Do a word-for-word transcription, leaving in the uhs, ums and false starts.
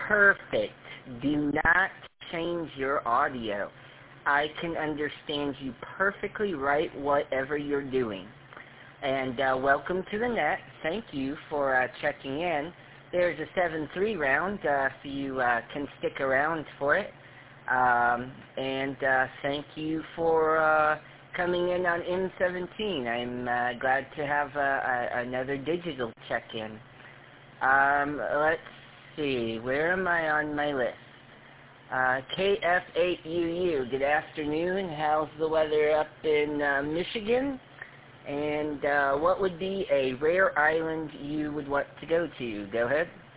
perfect. Do not change your audio. I can understand you perfectly right, whatever you're doing. And uh, welcome to the net. Thank you for uh, checking in. There's a seven three round, uh, so you uh, can stick around for it. Um, and uh, thank you for uh, coming in on M seventeen. I'm uh, glad to have uh, a, another digital check-in. Um, let's see, where am I on my list? Uh, K F eight U U, good afternoon. How's the weather up in uh, Michigan? And uh, what would be a rare island you would want to go to? Go ahead.